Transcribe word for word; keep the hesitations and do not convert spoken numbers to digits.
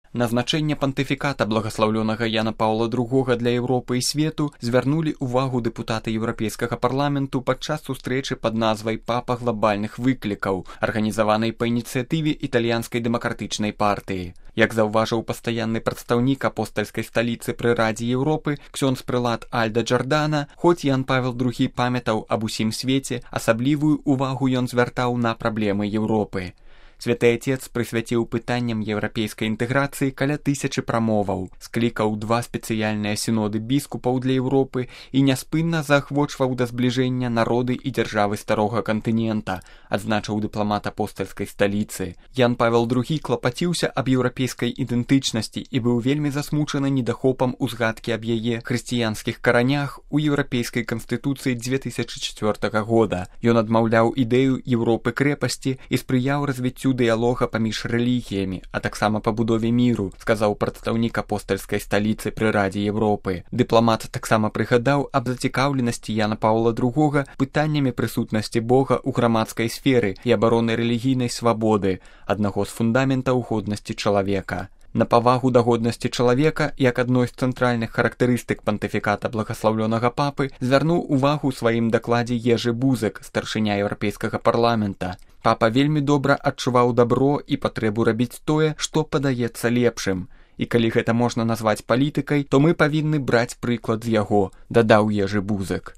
На пантыфіката благаслаўлёнага Яна Паўла другога для Еўропы і свету звярнулі ўвагу дэпутаты Еўрапейскага парламенту падчас сустрэчы пад назвай «Папа глобальных выклікаў», арганізаванай па ініцыятыве італьянскай дэмакратычнай партыі. Як заўважыў пастаянны прадстаўнік апостальскай сталіцы пры Радзе Еўропы ксёндз прылад Альда Джардана, хоць Ян Павел другі памятаў аб усім свеце, асаблівую ўвагу ён звяртаў на праблемы Еўропы. Святы Отец прысвяціў пытанням еўрапейскай інтэграцыі каля тысячы прамоваў, склікаў два спецыяльныя сіноды біскупаў для Еўропы і няспынна заахвочваў да збліжэння народы і дзяржавы старога кантынента, адзначыў дыпламат апостальскай сталіцы. Ян Павел другі клапаціўся аб еўрапейскай ідэнтычнасці і быў вельмі засмучаны недахопам узгадкі аб яе хрысціянскіх каранях у еўрапейскай канстытуцыі дзве тысячы чацвёртага года. Ён адмаўляў ідэю Еўропы крэпасці і спрыяў развіццю дыялога паміж рэлігіямі, а таксама пабудове міру, сказаў прадстаўнік апостальскай сталіцы пры Радзе Еўропы. Дыпламат таксама прыгадаў аб зацікаўленасці Яна Паўла другога пытаннямі прысутнасці Бога ў грамадскай сферы і абароны рэлігійнай свабоды, аднаго з фундаментаў годнасці чалавека. На павагу да годнасці чалавека, як адной з цэнтральных характарыстык пантыфіката благаслаўлёнага папы, звярнуў увагу ў сваім дакладзе Ежы Бузак, старшыня Еўрапейскага парламента. Папа вельмі добра адчуваў дабро і патрэбу рабіць тое, што падаецца лепшым. І калі гэта можна назваць палітыкай, то мы павінны браць прыклад з яго, дадаў Ежы Бузак.